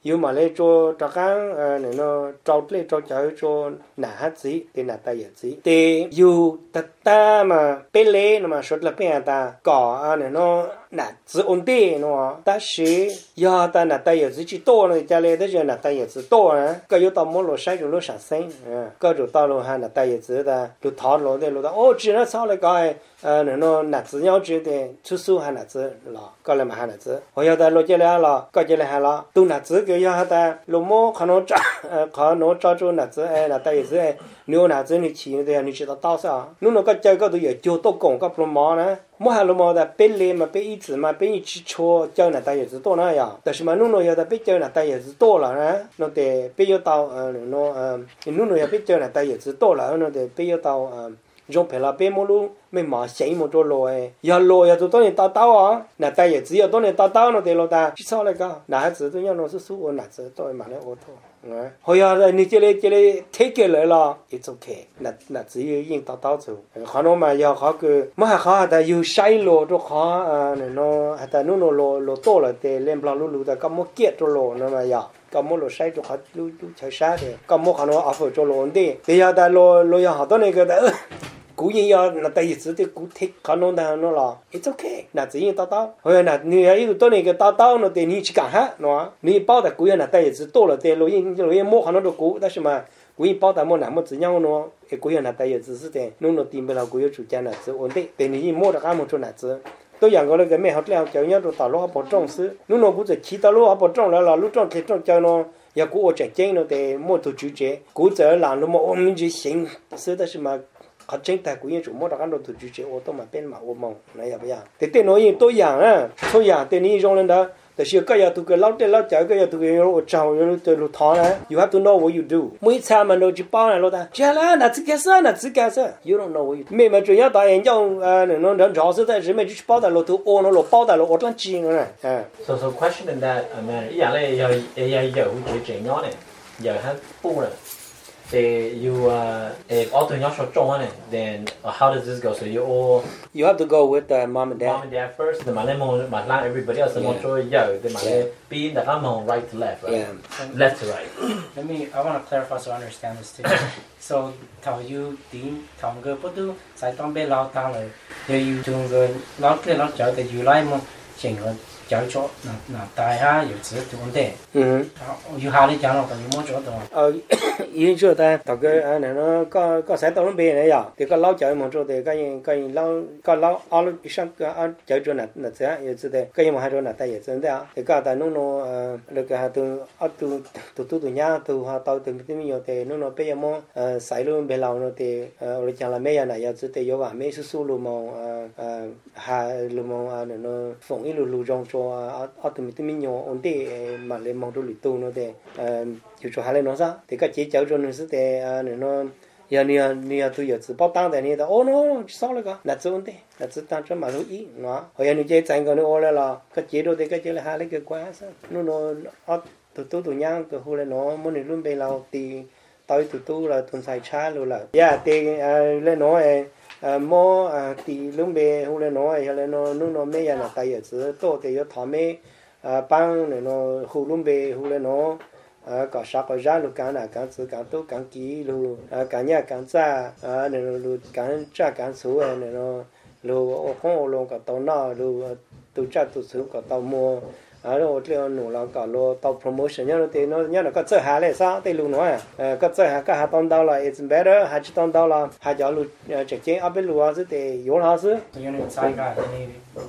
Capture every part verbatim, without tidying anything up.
yêu mà lấy cho cho cái này nó trâu lấy cho cháu cho nã hát gì thì nã tay gì thì yêu ta ta mà bên lê nó mà sốt là bên ta cỏ này nó nã tự ổn định nó ta sĩ giờ ta nã tay gì chỉ to này cha lê đó giờ nã tay gì to này cái yêu tao mua lô sai rồi lô sản sinh cái rồi tao lô hai nã tay gì ta lô tháo lô đây lô ta ô chỉ nó sao lại cái này nó nã tự nhau chỉ để chút số hai nã tự là cái là mà hai nã tự hồi giờ ta lô chơi lại là cái chơi lại hai là tu nã tự cái giờ ta lô mua khả năng trả khả năng trả cho nã tự nã tay gì nếu nã tự你起的你知道到啥如果个这个都有就都讲个不毛呢莫还了毛的别来嘛别一直嘛别一起错叫那大也是多那样但是嘛弄了要的别叫那大也是多了呢那得别要到呃那呃弄了要别叫那大也是多了那得别要到呃用陪了别么路没嘛谁么着路诶要路要做多年打刀啊那大也只要多年打刀那得了的至少那个那孩子都要弄是输我那子都买了我头后要你这里这里 take 来了 it's okay 那那只有用打刀做可能嘛要好个嘛还好的有晒路都好啊那喏还在弄弄路路多了的连不了路路的咁么结着路那么要咁么路晒就好路路才晒的咁么可能 offer 着路的对呀的路路要好多那个的古人要那第一次的古体可能的那了 it's okay 那只有打刀后来那你要有多那个打刀那得你去干哈喏你包的古人那第一次多了的路人路人摸可能都古但是嘛古人包的摸那么怎样喏诶古人那第一次是的弄了定不了古人主家那是稳定但你摸的干么出那是都养过那个没好这样叫人都打路不重视弄了古子其他路不重了了路重体重叫喏要古我真正了的摸头主角古子让那么我们就行是的是嘛họ chính tại của những chủ mua đặc ăn đồ thủ chế ô tô mà bên mà ô mông này là bây giờ thì tên nói tôi dạng á tôi dạng tên này trong lên đóแต่เชื่อก็อย่าถูกเล่าแต่เล่าใจก็อย่าถูกเราเจ้าเราตัวเราท้อนะ you have to know what you do ไม่ใช่มันเราจะป้อนเราแต่เจ้าละน่าจะแก่ซะน่าจะแก่ซะ you don't know what you do ไม่มาจุดยอดตายยังเอ่อเนี่ยน้องน้องจะแต่ไม่จะป้อนแต่เราถูกโอ้เราป้อนแต่เราอดตั้งจริงนะ so so question in that I mean อย่างเลย要要有就这样呢要他补了They you uh if all the nyasho chong then uh, how does this go? So you all you have to go with the mom and dad. Mom and dad first. The male mo matlang everybody else. The mocho yo. The male be the gamon right to left, right? Yeah. Left to right. Let me. I want to clarify so I understand this too. So thảo you team thảo người bắt đầu sai tông bé lao ta rồi. Nếu you chung người lao cái lao cháu thì you lại mo chỉnh người cháu cho là là đại ha有时就问题。 嗯。 有下里讲了，但有么做到？ 呃，因说他大概啊，那个个个山东那边那样，这个老教么做的，个人个人老个老阿拉上个啊教做那那这样也知道，个人么还做那但也真的啊，这个但弄弄呃那个还都啊都都都都伢都哈到都都没有的，弄弄别么呃塞路别老那的呃我讲了没呀那也知道有啊，没是输路么呃呃还路么啊那个风一路路中做。啊啊都没都没用，我哋嘛嚟望到嚟到嗰啲，誒叫做下嚟攞啥？啲個節奏做嗰時嘅啊，你攞要你要你要都要自包單的，你都哦喏少了個，那做嗰啲，那做單做馬路一，喏，好像你即係整個你我嚟啦，個節奏啲個節嚟下嚟個關係，你攞啊都都都樣個後嚟攞，冇你攞俾เราตีต่อยตัวตู้เราทุนใส่ช้ารู้ละย่าตีเล่นน้อยมอตีลุงเบย์หูเล่นน้อยเล่นน้อยนู่นน้อยไม่ยันตายอย่างซื้อโตแต่ยศถอไม่ปังเล่นน้อยหูลุงเบย์หูเล่นน้อยก็ชักก็ย้ายลูกการน่ะการซื้อการโตการกีลูการเนี่ยการจ้าเล่นน้อยลูการจ้าการสู้เล่นน้อยลูห้องลงกับตัวน้าลูตัวจ้าตัวสู้กับตัวมัวà rồi thì nó là cả lo tàu promotion nhá thì nó nhá nó có chơi hà lại sao thì luôn nói có chơi hà cả hà tông đào là it's better hà chỉ tông đào là hà giáo luôn chạy chạy ở bên lúa chứ thì yếu lao chứ thì nó sai cả thì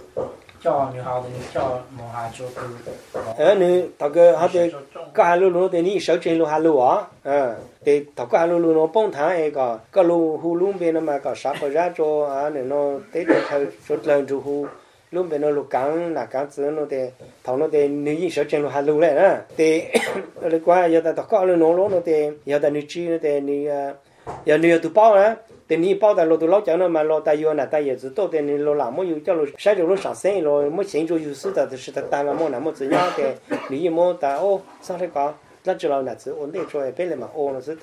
cho nhiều hào thì cho một hà cho từ ờ nữa thằng cái hà thì cả hà luôn thì ní sáu trên luôn hà lúa à thì thằng cái hà luôn nó bông thang ấy cả cái lúa hu luôn bên nó mà cả sáu cái ra cho à này nó tết nó theo số lần cho hu lúc bên nó lục cắn là cắn sữa nó thì thằng nó thì nếu như sợ trên nó hạt lục này nè thì rồi qua giờ ta có nó nó nó thì giờ ta nuôi chi nó thì nuôi giờ nuôi tụ bao nè thì nuôi bao ta lo tụ lâu cho nó mà lo ta yêu là ta yêu chỉ tốt thì nuôi lo làm mỗi yêu cho lo sai được lo sản sinh rồi mỗi sinh cho yêu sự ta thì ta ta mà mỗi năm mỗi chỉ nhau thì nuôi mỗi ta ô sao thế có rất là là chỉ ổn định rồi bên này mà ô nó sẽ thì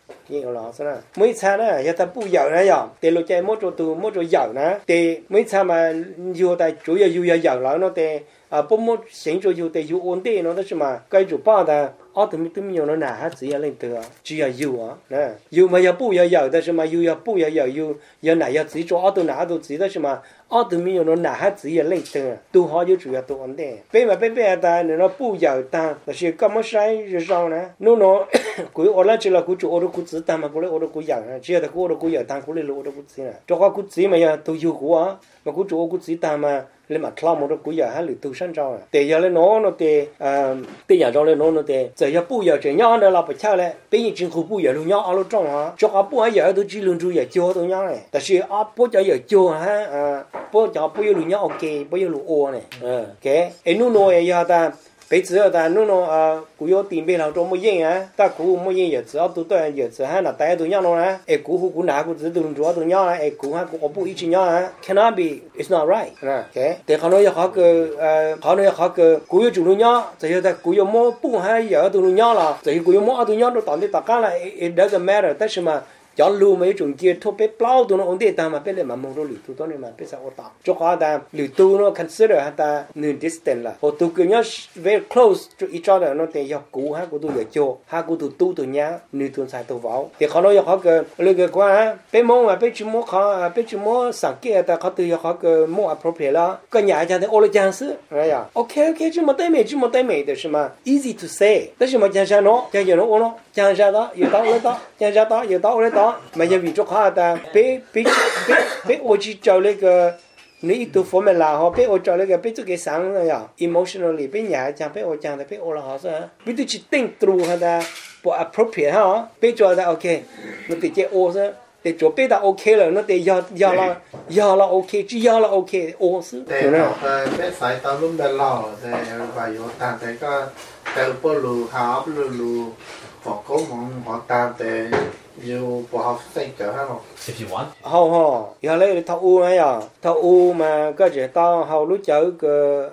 cái đó sao nè mấy cha nè giờ ta bu dầu nè giờ để lúc chạy mỗi chỗ tu mỗi chỗ dầu nè để mấy cha mà yêu tại chủ yếu yêu dầu là nó để à bố mỗi sinh cho yêu để yêu ổn định nó đó chứ mà cái chủ bao ta ở tụi mình tụi mình nó nã hết gì lên từ chỉ là yêu à nè yêu mà yêu bu yêu dầu đó chứ mà yêu yêu bu yêu dầu yêu yêu nã yêu chỉ cho ở tụi nã tụi chỉ đó chứ mà ở tụi mình nó nã hết gì lên từ tu họ yêu chủ yếu tu ổn định bây mà bây bây ta nó bu dầu ta là chỉ có một sai rồi sao nè nó nó cúi ở lại chỉ là cúi chỗ ở đó cúi chỉ ta mà cúi ở đó cúi dầu nè chỉ là cúi ở đó cúi dầu ta cúi lên ở đó cúi chỉ nè cho cái cúi chỉ mà giờ tu yêu của á mà cúi chỗ cúi chỉ ta mà lên mặt lao một đó cúi dầu hay là tu sanh cho để giờ lên nó nó để à để giờ cho lên nó nó để giờ giờ bu dầu chỉ nhau nó là phải chơi lại bây giờ chính khu bu dầu luôn nhau ở lúc trong á cho cái bu ấy giờ tôi chỉ luôn chú giờ cho tôi nhau này但是啊不叫giờ cho ha à不叫不要luôn nhau ok不要luôn ô này ok em nó nói giờ ta bây giờ ta nó nó à cú yêu tiền bê làm trong một yên á ta cú một yên giờ chỉ tôi tôi giờ chỉ hay là tay tôi nhau nó á em cú cú nã cú chỉ tôi chúa tôi nhau á em cú ha cú ở bụi chỉ nhau á cannot be it's not right nè ok để họ nói họ cái họ nói họ cái cú yêu chủ nó nhau giờ ta cú yêu mua bụi hay giờ tôi nhau là giờ cú yêu mua tôi nhau tôi tận đi tất cả là it doesn't matter但是嘛cho lưu mấy chuyện kia thôi bé bao tụi nó ổn định ta mà bé lại mà mong rồi lụt tụi nó mà bé sao ổn tao cho họ ta lụt tụi nó consider ta nên distant là họ tụi kia nhá very close to each other nó để học cũ ha của tụi giờ cho ha của tụi tu tụi nhá nên tụi sai tụi vào thì họ nói họ cái lời cái qua bé mong mà bé chỉ muốn họ bé chỉ muốn sáng kia ta họ tụi họ cái more appropriate là cái nhà cha thì ô lai chance right à ok ok chỉ một tay mày chỉ một tay mày đấy mà easy to say但是mà cha cha nó cha cha nó ô nó cha cha đó giờ đó lấy đó cha cha đó giờ đó lấy đó mà giờ vì cho họ ta bé bé bé bé ô chỉ cho lấy cái nếu tụ formula họ bé ô cho lấy cái bé cho cái sáng rồi à emotionally bé nhà cha bé ô cha thì bé ô là họ sao bé tụ chỉ think through ha ta bộ appropriate ha bé cho ta ok nó tự chế ô sao để cho bé ta ok rồi nó để giờ giờ là giờ là ok chỉ giờ là ok ô sao để nó bé phải tao luôn bé lò để vài giờ tàn để có cái bộ lù học lù lù họ có mong họ tàn để yêu bộ học sinh trở ha không if you want hầu hầu giờ lấy thao u ấy à thao u mà có thể tao hầu lúc chở cái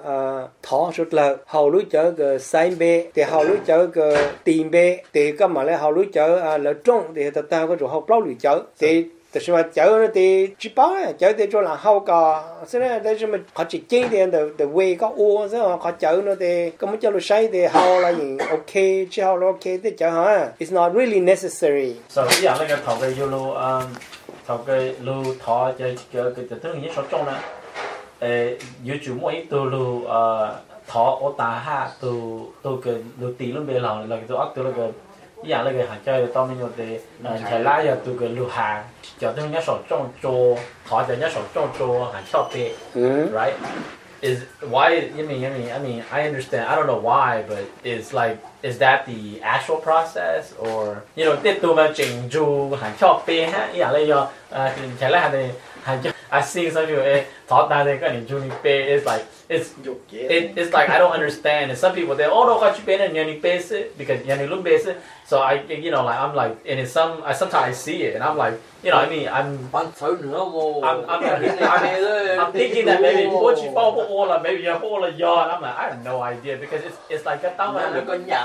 thọ sụt lợ hầu lúc chở cái sai bê thì hầu lúc chở cái tiền bê thì cái mà lấy hầu lúc chở lợ trông thì ta ta có chỗ học bao lưỡi chở thìแต่是嘛，教那的只包啊，教的做然后个，是呢，但是嘛，เขา只经典的的way个我是嘛，เขา教那的，咁么教了晒的好了，人 OK， 之后了 OK 的教哈 ，it's not really necessary. so 依樣呢個頭嘅要路誒頭嘅路頭就嘅嘅就等於所種啦誒要做每一道路誒頭我打下到到嘅路地路邊頭嚟到噏到那個。依樣呢個行街當面我哋誒係拉入到個路下，就等一手種做，或者一手種做行跳邊 ，right? Is why? I mean, I mean, I mean, I understand. I don't know why, but it's like, is that the actual process, or you know, 啲到咪整做行跳邊哈？依樣呢個誒係拉係行跳。I see some people eh, thought that they got in Juni Bay. It's like it's it, it's like I don't understand. And some people they oh no got you been in Juni Bay because Juni Lum Bay. So I you know like I'm like and in some I sometimes I see it and I'm like you know I mean I'm I'm I'm, I'm, I'm, I'm thinking that maybe what you fall all or maybe you're all a yard. I'm like I have no idea because it's it's like a tao mà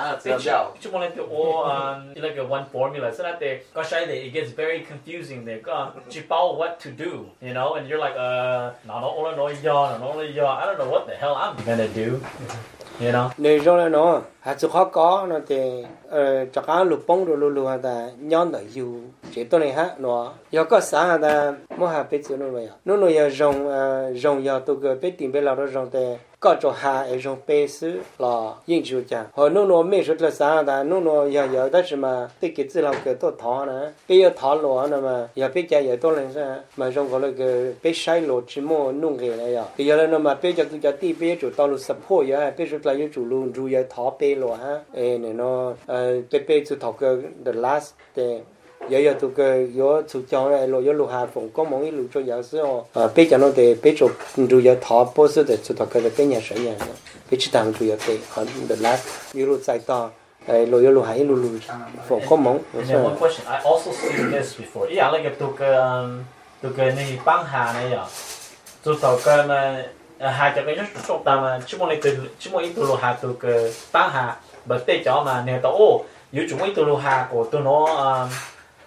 chứ muốn lên từ all um like a one formula so that they có say that it gets very confusing. They go chỉ bảo what to do you know. And you're like, uh, no, no, no, no, no, no, no, I don't know what the hell I'm gonna do, you know. Nếu rồi nó, hạt số khó có nó thì, chắc ăn lục bông rồi lục lục hạt ta nhon tới yêu, chỉ tôi này hát nó, giờ có sáng hạt ta mua hạt bếp cho nó vậy, nó nó giờ rong rong giờ tôi cái bếp tiền bếp lao đó rong thì có chỗ hạt ở rong bếp xứ là yên chú cha, hồi nó nó mấy số là sáng ta nó nó giờ giờ đó là mà cái cái gì làm cái tôi thọ nữa, bây giờ thọ lúa nữa mà giờ bếp cha giờ tôi lên sao mà rong gọi là cái bếp sai lúa chỉ mua nung cái này à, bây giờ nó mà bếp cha tôi cha tí bếp chủ tao lúa sập hoa giờ bếp chủ là yêu chủ luôn chủ giờ thọ bếp lúa ha, ê này nó bếp bếp chủ thọ cái the last the giờ giờ tụi cái giờ chủ chọn này rồi giờ lúa hạt phồng có món ít lúa cho giờ xíu à bếp cho nó để bếp cho chủ giờ thọ bớt xíu để chủ thọ cái cái nhà sấy nhà bếp chỉ tặng chủ giờ để còn the last giờ lúa sai to rồi giờ lúa hạt lúa lúa phồng có món. And then one question I also seen this before. Yeah, like tụi cái tụi cái này băng hà này à, tụi tàu cái mà hạt cho cái nó trộn ta mà chỉ muốn lấy từ chỉ muốn ít tụi lúa hạt tụi cái băng hà, but để cho mà nếu tao ô, nếu chúng ít tụi lúa hạt của tụi nó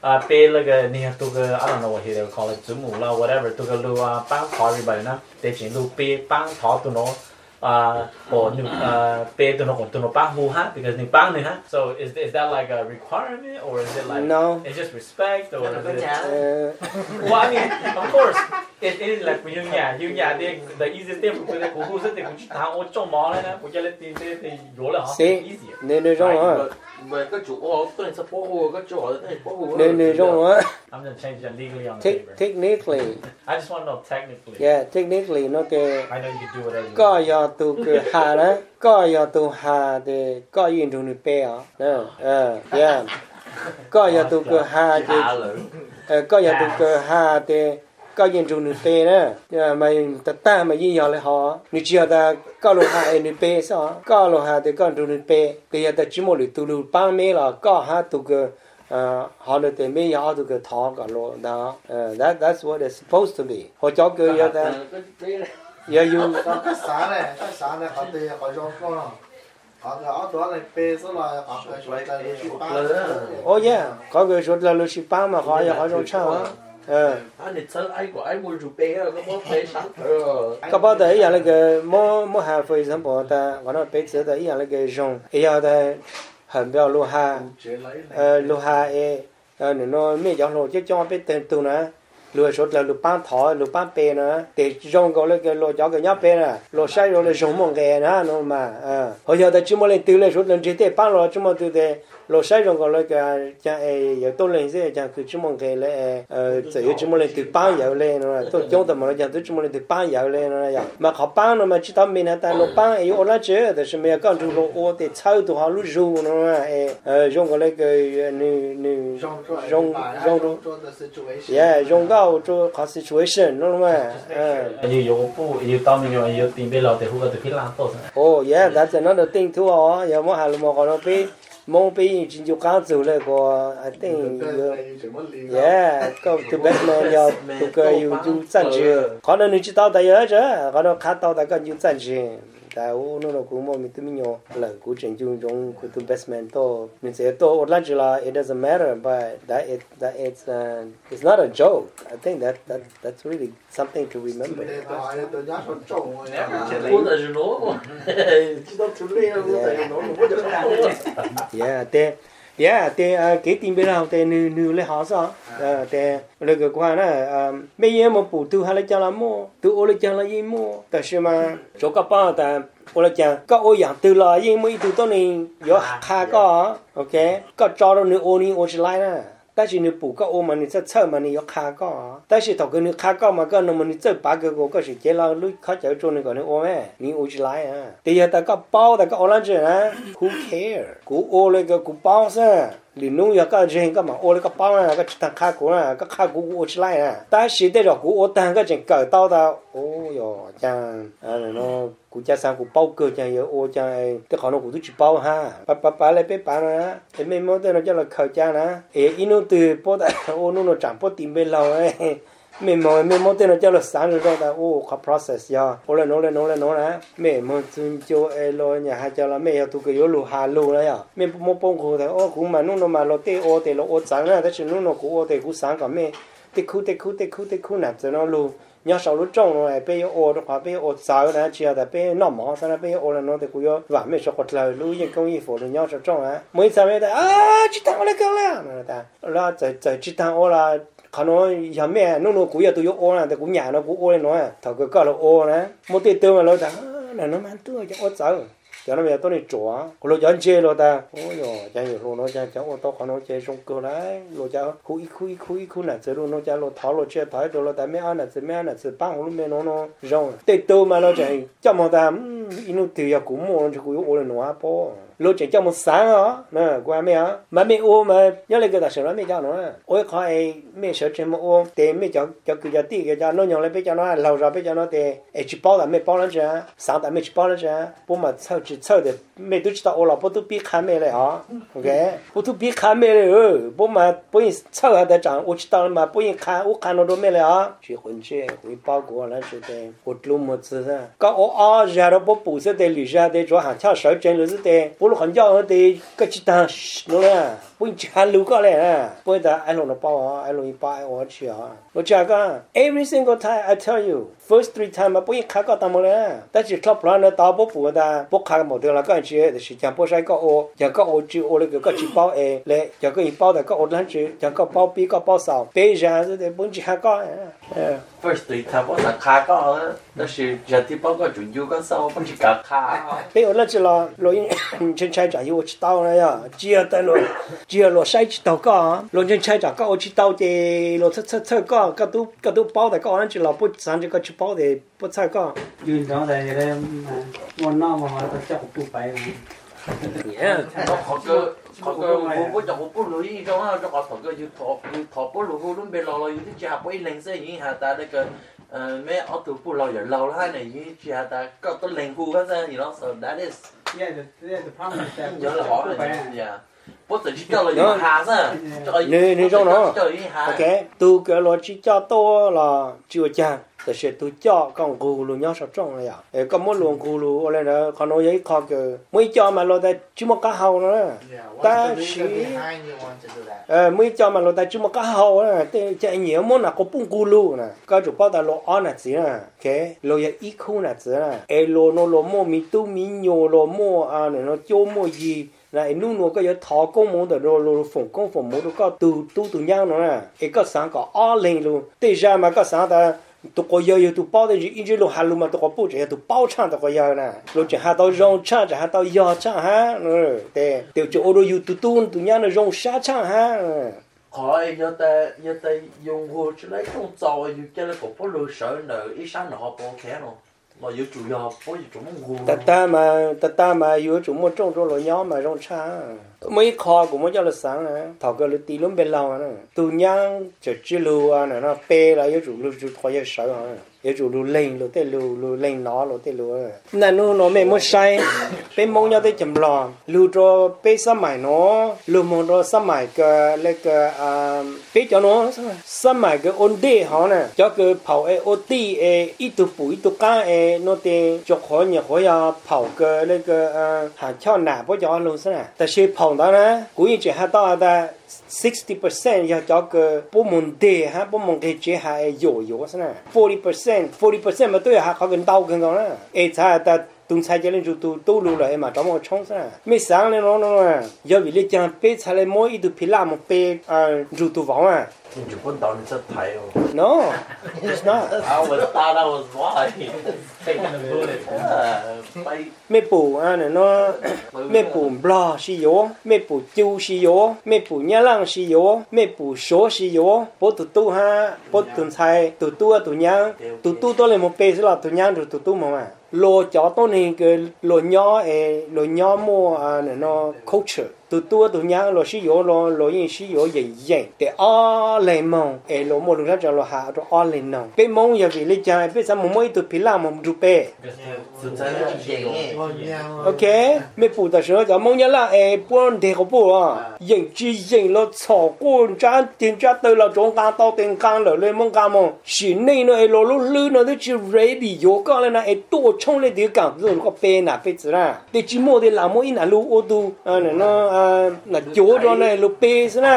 à pe là cái nè tụi cái I don't know what they call it zoom là whatever tụi cái lu à bang thọ everybody nè để chỉ lu pe bang thọ tụi nó à or nu à pe tụi nó còn tụi nó bang hu ha because nu bang này ha so is is that like a requirement or is it like no it's just respect or is it uh, well I mean of course it, it is like when you nhà you nhà thì the easiest thing for the who who thì cũng chỉ thằng ô trong mỏ này nè cũng chỉ là tiền thì thì rồi là họ easy nên nên trong đó về cái chỗ ô tôi nên support hồ cái chỗ đó nên support hồ nên nên trong đó I'm gonna change that legally on the paper. Technically. I just want to know technically. Yeah, technically nó cái. I know you can do whatever. Có giờ tụ cái hà đó, có giờ tụ hà thì có yên tụ người bé à, ờ, yeah. Có giờ tụ cái hà thì, có giờ tụ cái hà thì có yên tụ người bé đó, mà ta ta mà yên giờ lại họ, người chưa ta có lô hà người bé sao, có lô hà thì có tụ người bé, cái giờ ta chỉ một lượt tụ lượt ba mươi là có hà tụ cái họ là tiền mấy họ tụ cái thọ cả lô đó, that that's what it's supposed to be. Họ cho cái giờ ta. Yeah, you. Cái xã này, cái xã này họ thì họ trong con nào, họ thì họ đó là pe số là họ cái số là lưu ba. Oh yeah, có cái số là lưu ba mà họ họ trong sao á. Ờ. Anh định sao ai của ai mua rượu pe rồi, có bao pe sáng rồi. Có bao giờ là cái mua mua hàng for example ta, còn nó pe chỉ là là cái rong, giờ ta hàng bao lô ha, ờ lô ha e, ờ nó mấy giống lô chứ cho pe tên tu nữa. Lúa sốt là lúa bán thỏ, lúa bán bè nữa, để rong có lấy cái lúa cho cái nhóc bè nè, lúa sai rồi là rong mong cái nè, nó mà, à, hồi giờ ta chỉ muốn lên từ lên sốt lên chỉ để bán rồi, chỉ muốn từ để lúa sai rồi có lấy cái chẳng ấy, giờ tôi lên thế chẳng cứ chỉ muốn cái là, ờ, chỉ chỉ muốn lên từ bán dạo lên nó, tôi chúng ta mà nói chẳng tôi chỉ muốn lên từ bán dạo lên nó vậy, mà họ bán nó mà chỉ tao mình là ta lúa bán ấy, ở đó chứ,แต่是没有讲出lúa我得炒都好lúa肉nó, ấy, ờ, rong có lấy cái nư nư rong rong rong, yeah, rong cái cho khó situation đúng không ạ? You you phụ you tao mình you you tìm bên lào thì hú cái từ làm tốt. Oh yeah, that's another thing too. Oh, giờ mỗi hàng một con nó bị mong bị chỉ chụp cao chủ lại của I think yeah, có từ Batman giờ tụi cái you you chân chưa? có nó chỉ tao tại giờ chứ, có nó khát tao tại cái you chân chưa? tại ô nó cũng mua mình tụi mình nhỏ là cũng chuyển chung trong cái tụi investment to mình sẽ to ở lại là it doesn't matter but that it that it's uh, it's not a joke. I think that that that's really something to remember. Yeah, thế yeah, thế cái tiền bên nào thế nữ nữ lấy họ sao? Thế lấy cái quan á, mấy em mà phụ tu hay là cho làm mua, tu ô lấy cho là gì mua, tại sao mà chỗ các bạn ta ô lấy cho các ô dạng từ là gì mua tu tôi này, có khá có, ok, có cho nó nữ ô ní ô chỉ lại nè.但是你不搞我们你这车嘛你要看搞，但是头个你看搞嘛个那么你这八个个个是接了你看就做那个你我们你我去来啊，第二大个包大个我啷子啊 ？Who care？ 古我那个古包噻，你农业个人个嘛，我那个包啊个只当看过啊，个看过我去来啊，但是得了古我当个人搞到的，哦哟，这样啊那喏。cụ cha sang cụ bao cơ chẳng yêu ô chẳng cái họ nó cụ chỉ bao ha bà bà bà lại bé bà nữa em em mới nói cho là khởi cha nữa em inu từ bao đại ô nó nó chẳng bao tìm bên lâu ấy mình mà mình mới nói cho là sáng rồi đó ô khó process ya ô là nó là nó là nó nè mình mới chun cho em lo nhà hai cho là mình tụi cái yếu lù hà lù đấy à mình mới bông cụ thì ô cũng mà nó nó mà lo tê ô tê lo ô sáng nè, thế chứ nó nó cụ ô tê cụ sáng cả mình tê khu tê khu tê khu tê khu nè cho nó lù nhớ sau lúc trông rồi bây giờ ô đó phải bây giờ ô sáu là chia là bây giờ nằm mà sao là bây giờ ô là nó thì cũng có vài mấy số quạt lời lúc những công việc phụ rồi nhớ sau trông á mấy sao bây giờ à chỉ thằng lấy cái là mà ta là tại tại chỉ thằng ô làเขาnói giờ mẹ nó nó cũng giờ tụi ô là thì cũng nhà nó cũng ô lên nói thằng cái cái là ô nè một tí tiêu mà nó ta là nó mang tiêu cho ô sáu cho nó bây giờ tôi đi chùa rồi giờ chơi rồi ta ôi rồi chơi rồi luôn nó chơi cháu ô tôเขาnói chơi trong cửa đấy rồi cháu khui khui khui khui là chơi luôn nó chơi rồi tháo rồi chơi tháo rồi tại mấy anh là chơi mấy anh là chơi băng luôn mấy nó nó rong tết tô mà nó chơi cho mà ta inu từ giờ cũng mua cho cũng ô lên nó po rồi chơi cho một sáng á nè qua mấy á mà mấy ô mà nhớ lại cái đặc sản mấy cháu nó ôi khó ai mấy sợ chơi mà ô để mấy cháu cho cứ giờ tí cái cháu nó nhon lại mấy cháu nó lâu rồi mấy cháu nó để chỉ bao là mấy bao nó chơi sáng tại mấy chỉ bao nó chơi bố mà sau chỉ sau để mấy đứa chỉ tao là bố tụi biết khám mấy này hả ok bố tụi biết khám mấy này ừ bố mà bố yên sau hay để chẳng ô chỉ tao mà bố yên khám ô khám nó đồ mấy này hả chỉ huấn chơi huấn bao của là chỉ để một lúc một次ha có ô à giờ đó bố bù sẽ để lì ra để cho hàng theo sở trên rồi sẽ để bố lúc còn do thì cái chỉ ta nó là bố chỉ hai lú có lẽ nè bố ta ai luôn nó bao ai luôn bao ai ở chia nó chia cái every single time I tell you first three time mà bố khá có tao mà nè ta chỉ top plan nó tao bố phụ ta bố khá một đường là cái chuyện thì chỉ chẳng bố sai có ô giờ có ô chỉ ô cái cái chỉ bao e lệ giờ có bao là có ô lắm chứ giờ có bao bi có bao sào bây giờ thì bố chỉ hai có first three time bố là khá có đó là giờ thì bố có chuyện yêu có sao bố chỉ cả khá bây giờ là chỉ là rồi trên trái trả yêu chỉ tao này à chia tay rồi chia rồi sai chỉ tao có rồi trên trái trả có chỉ tao thì rồi thất thất thất có cái tu cái tu bao tại có anh chỉ là bố sáng chỉ có chỉ bao thì bố sai có ยืนตรงไหนเลยมันนอกมาก็จะปูไป nó họ cơ họ cơ bố bố chồng bố bố lưỡi trong đó cho họ thọ cơ yêu thọ yêu thọ bố lưỡi luôn bên lò lò yêu thích cha bố lên xe như hà ta đây cơ mấy ở tụ bố lò giờ lâu hai này như cha ta có tôi lên khu cái xe gì đó so that is yeah the the problem is that nhớ là họ này yeah bố tự chỉ cho là yêu hà sao nè nè trong đó ok tu cái lo chỉ cho tôi là chưa chăngแต่เสร็จตัวจ่อก็กูรู้ย่อสับจ้องเลยอ่ะเออก็มั่วลวงกูรู้อะไรนะเขาโน้ยเขาเกิดไม่จ่อมาเราแต่จุ่มก้าเฮานะแต่ชีเออไม่จ่อมาเราแต่จุ่มก้าเฮานะแต่จะเหนียวมั่วน่ะก็ปุ่งกูรู้นะก็จุดป้าแต่เราอ่อนน่ะสินะโอเคเราอย่าอีคู่น่ะสินะเออเราโน้เรามั่วมีตู้มีโยเรามั่วอ่าเนี่ยเราโจมั่วยีnày nung nó có giờ thọ công món được rồi rồi phồng công phồng món có từ từ từ nhau nữa nè cái có sáng có ở lên luôn bây giờ mà có sáng ta tụi có giờ tụi bao thì ít chứ luôn hà luôn mà tụi có bút thì tụi bao chăng tụi có giờ nè rồi chỉ hà tao rong chăng chỉ hà tao giờ chăng ha rồi để tiểu chỗ rồi tụi tụi tụi nhau nó rong sát chăng ha khỏi giờ ta giờ ta dùng hồ cho lấy không giàu dùng cho lấy cổ bố lừa sợ nợ ít sáng nợ họ bỏ khé rồi mà giờ chủ yếu bố giờ chủ muốn ta ta mà ta ta mà giờ chủ muốn trồng trồng rồi nhau mà rong cha mấy kho cũng mới cho là sáng nè thảo cái lưỡi tì lưỡi bên lòng nè tụi nhau chỉ chỉ lùa nè nó pe là giờ chủ lùa chủ thôi giờ sợ rồi giờ chủ lùa lên lùa tê lùa lùa lên nó lùa tê lùa nè nó nó mẹ muốn say pe mong nhau tê chầm lò lùa cho pe sắm mày nó lùa mong cho sắm mày cái lấy cái à pe cho nó sắm mày cái ôn đê họ nè cho cái phao e ô ti e ít tụ bụi ít tụ cá e nó tê cho khỏi nhà khỏi à phao cái lấy cái à hàng cho nạp với cho luôn thế nèแต่是phao đó nè cũng như chỉ hai tao ta sixty percent 要叫个不蒙的哈不蒙的这还有有是呢 forty percent forty percent 嘛对哈เขา跟刀跟讲呢哎才的东菜这里就都都路了嘛找我冲噻没上来了了要为了讲背菜来摸一头皮拉么背啊就都忘啊你不到你这台哦 no it's not I was thought I was why taking the bullet ไม่ปูอ่ะเนี่ยเนาะไม่ปูบลาสิโยไม่ปูจูสิโยไม่ปูญะลังสิโยไม่ปูโชสิโยปตุตุฮะปตุนไทยตุตุตุญะตุตุตัวเลยมเปสละตุญะตุตุตุมมาโลจอต้นนี่คือโลญอเอโลญอมัวอ่ะเนี่ยเนาะ culture ตุตัวตุญะโลสิโยโลโลยินสิโยใหญ่ๆแต่อ้อเลยมองเอโลโมลุละจะโลหาตัวอ้อเลยนองไปมองอย่าวิลิจาไปซะมมวยตุพิลามมรูเปOK ไม่ปูแต่เช้าจะมองยันละเอปวนเด็กปูอ่ะยิงจียิงแล้วฉอกกูจ้าตีนจ้าเตยเราจงกลางเตาเต็งกลางเลยเลยมองกลางมองสีนี่เนาะเอโลลุลื่นเนาะที่จะ ready โยก็เลยนะเอตัวช่องเลยเดี๋ยวกลางเรื่องก็เป็นน่ะเป็นสินะแต่จีโมเดลาโมอินาลูโอดูอ่าเนาะอ่าน่ะโยจอนเลยลูเปสินะ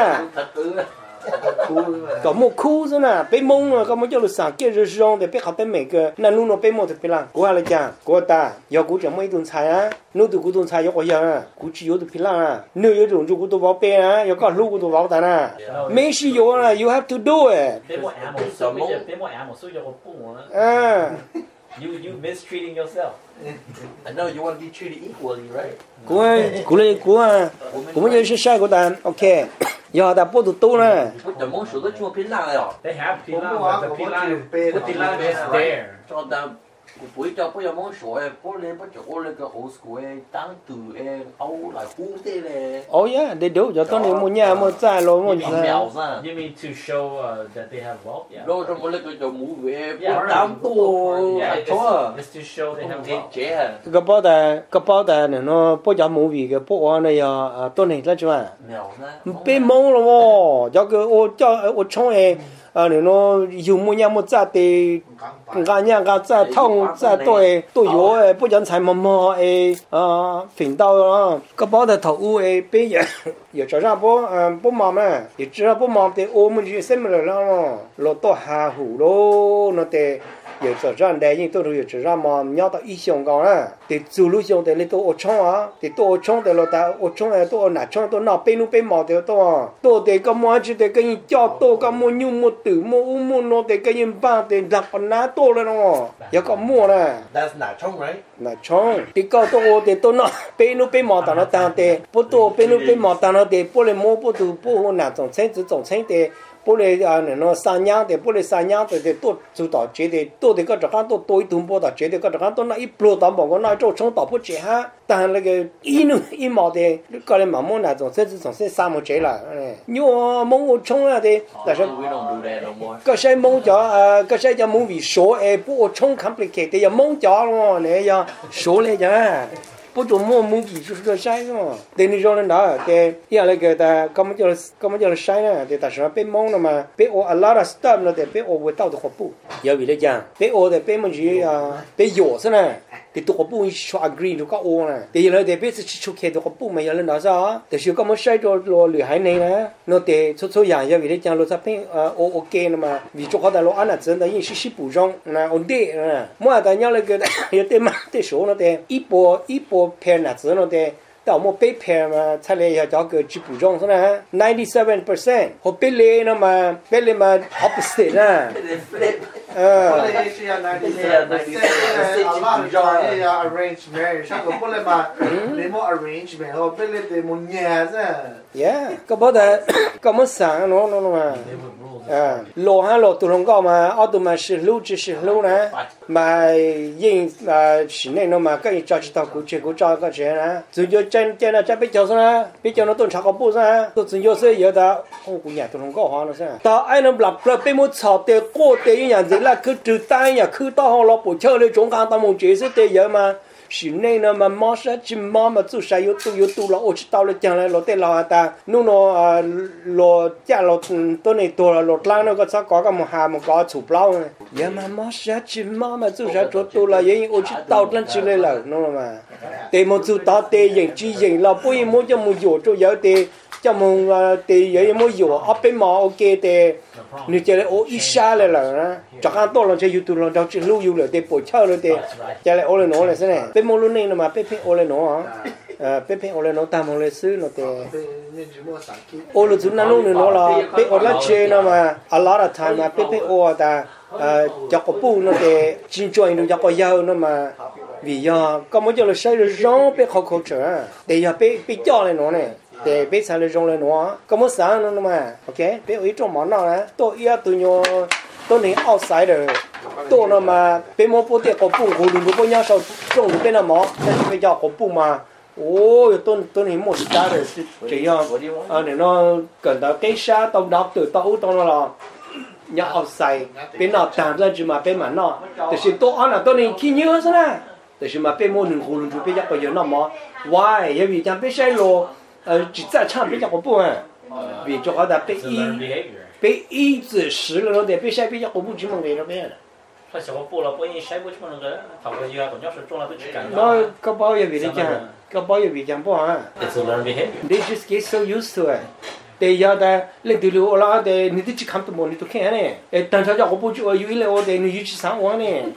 ก็โมคูซะนะไปมองก็มันจะรู้สังเกตเรื่องแต่ไปเขาไป每个那路那ไปหมดไปละกูอะไรจ้ะกูตา要กูจะไม่ตุน菜啊นู่นตัวกูตุน菜要กูยังอ่ะกู只有ตัวพิลังอ่ะนู่น有种就กูตัวบ่เป็นอ่ะ要ก็ลูกกูตัวบ่ตันอ่ะไม่是有啊 you have to do it 别摸俺摸手别摸俺摸手叫我不摸อ่า you you mistreating yourself I know you want to be treated equally right กูกูเลยกูอ่ะกูไม่ใช่ใช่กูตาโอเค要他不都多呢？ 不怎么说的就偏烂了。 they have pilang but the pilang the pilang is there 就但不会叫不要蒙说诶，不然不就我那个 old school 诶，当土诶，欧来古的嘞。 Oh yeah, they do. 就当你冇嘢冇在咯，冇在。 you mean to show uh, that they have wealth yeah 然后我那个就冇诶，不当多， yeah 错。 it's to show they have 这 wealth 这。 个包的个包的呢，喏，不叫冇味嘅，不玩那呀啊，多年了是吧？ 妙呢。 被蒙了喎，有個我叫我衝誒。 à nếu nó dùng mua nhà mua cha thì ngã nhà ngã cha thông cha tôi tôi yếu不人才么么诶啊频道啊个包的头乌诶别人有这样不嗯不忙嘛有这样不忙的我们就什么了咯老多下湖咯那得有这样的人都有这样嘛要到一香港啊得走路上的你都我冲啊得多我冲的了但我冲的都拿冲都拿背路背毛的多多的个么子的个人叫多个么牛么头么乌么那的个人把的那个拿多了咯有个么呢 That's not true, right? là chong thì câu tôi thì tôi nói bên lúc bên mỏ tao nó tao thì bố tôi bên lúc bên mỏ tao nó thì bố lại mua bố tôi bố nào trồng sen chỉ trồng sen thì bố lại à nó san nhang thì bố lại san nhang thì tôi chủ tạo chế thì tôi thì có chỗ khác tôi tôi tung bố tạo chế thì có chỗ khác tôi nói ít bố tao bảo có nói chỗ trong tạo bố chế ha但那个一弄一毛的个人盲目那种甚至总是三毛chế là nhiều mong một trong là thì但是 We don't do that no more. 个些蒙脚呃个些叫蒙为说诶不冲 complicated 要蒙脚咯呢要说来着不做蒙蒙比就是个晒咯对你说的那对要那个的根本就是根本就是晒呢对但是被蒙了嘛被我 a lot of stuff 了对被我味道的火布要为了讲被我的被蒙去啊被药是呢thì tôi có bùi cho agree nó có ô nè thì giờ để biết sự chúc khen tôi có bùi mà giờ lên đó sao thì sự có một sai cho lo lười hay này nè nó để số số dạng giờ vì đấy chẳng lo sắp hết ô ok nè mà vì cho họ đã lo ăn là真的因是是补充那ổn định nè mỗi cái nhau là cái giờ để mà để số nó để一波一波偏là真nó để到我被骗嘛，才来要找个去补充是呢，ninety-seven percent， 和别嘞那么别嘞嘛 opposite 呢，呃， 不嘞是要ninety seven percent，阿拉讲的要 arrange marriage，像个不嘞嘛，你冇 arrangement，和别嘞得冇年噻。 yeah，个不得，个么想喏喏喏嘛，啊，路哈路都能搞嘛，奥都嘛是路就是路呢，嘛因啊室内喏嘛，个人找知道估计估找个钱呢，就就真真的真被叫上啦，被叫那顿查个布噻，都真就是有的，我估计都能搞好了噻。到爱能不不被我炒的过的一样子啦，去就单呀，去到好了不巧的中间他们就是的有嘛。室内呢嘛，毛啥子毛嘛，做啥有都有都了，我知道了，将来落地老大，弄了啊落家落嗯都那多了，落烂那个啥搞个么还么搞出不了呢？也嘛毛啥子毛嘛，做啥做多了，因为我知道了之类了，弄了嘛。แต่么做到的人之人了，不然么就么有就有的，就么啊的有么有，啊被毛 OK 的。你这里我一下来了呢，这样多了就有多了，就只路有了的，不巧了的，这里我来拿了是呢，被毛路呢嘛，被骗我来拿啊，呃，被骗我来拿，但我来收了的。我来做那弄的拿了，被我来接了嘛 ，a lot of time 嘛，被骗我的，呃，叫个布了的，真专业叫个腰了嘛，为呀，根本就是晒了让被好口吃，对呀，被被叫来拿呢。để biết sao lấy rong lấy nó có một sáng nữa mà ok biết ở trong món nào đấy tôi ia tôi nhớ tôi nên outsider tôi nó mà biết mua bút tiền có bung hồ lùn có nhau sau trong bên nào mỏ nên bây giờ có bung mà ôi tôi tôi nên một cái để chỉ cho à để nó cần到cái xa tao đọc từ tao tao nó là nhà outside bên nào tạm ra chỉ mà bên mà nó thì tôi ăn là tôi nên khi nhớ thế này thì mà bên mua lùn hồ lùn bây giờ có giờ nó mỏ why bởi vì chẳng biết sai rồi呃，只在唱比较恐怖啊，比较好的被一被一指十了，得被晒比较恐怖，就么给了别了。 他小布了，不因晒不出那个，他个有个要是中了都去干。 那个包也比你讲，个包也比讲不啊。 It's a learned behavior. They just get so used to it. แต่ยาแต่เล็กดูโอลาแต่นี่ที่คำตัวมันนี่ตัวแค่เนี่ยแต่ตอนเช้าจะขบวนจะอยู่อีเลยโอแต่นี่อยู่ที่สามวันเนี่ย